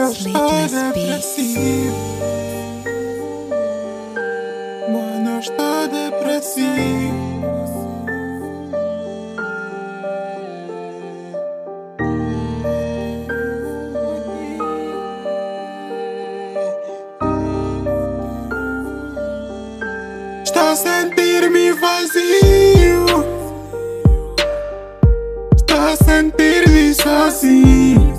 Eu estou depressivo. Mano, eu estou depressivo. Estou a sentir-me vazio. Estou a sentir-me sozinho,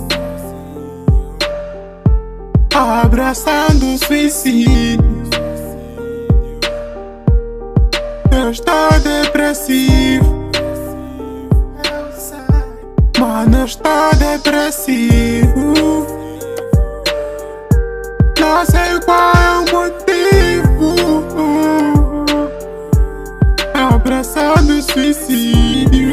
abraçando o suicídio. Eu estou depressivo. Mano, eu estou depressivo. Não sei qual é o motivo. Abraçando o suicídio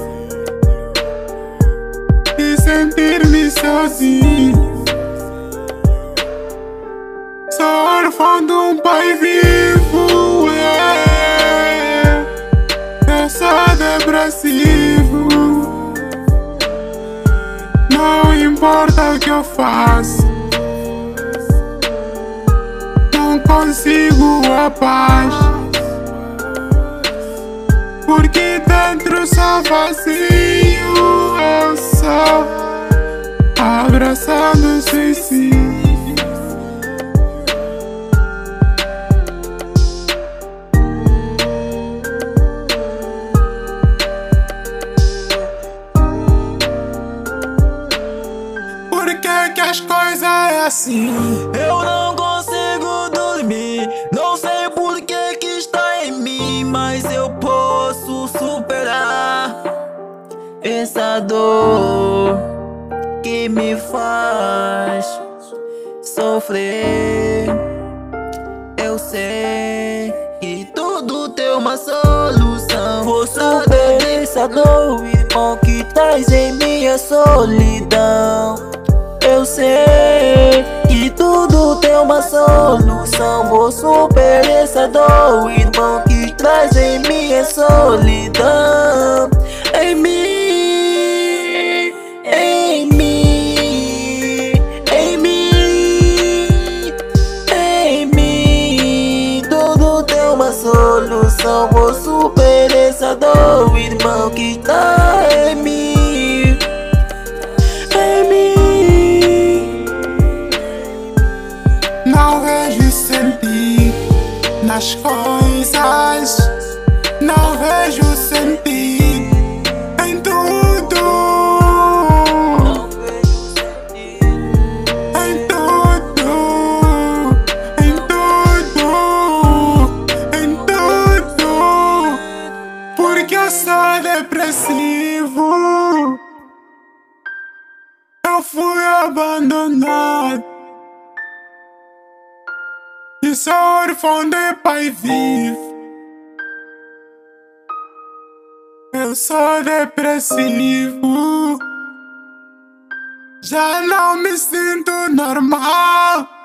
e sentir-me sozinho. Sou órfão de um pai vivo. Eu sou depressivo. Não importa o que eu faço, não consigo a paz, porque dentro sou vazio. Eu sou abraçando o suicídio. Por que as coisas é assim? Eu não consigo dormir, não sei por que está em mim, mas eu posso superar essa dor que me faz sofrer. Eu sei que tudo tem uma solução. Vou superar essa dor, irmão, que traz em mim a solidão. Eu sei que tudo tem uma solução. Vou superar essa dor, irmão, que traz em mim a solidão. Em mim, em mim, em mim, em mim. Tudo tem uma solução. Vou superar essa dor, irmão, que tá em mim. Não vejo sentido nas coisas, não vejo sentido em tudo, em tudo, em tudo, em tudo, porque eu sou depressivo. Eu fui abandonado e sou órfão de pai vivo. Eu sou depressivo. Já não me sinto normal.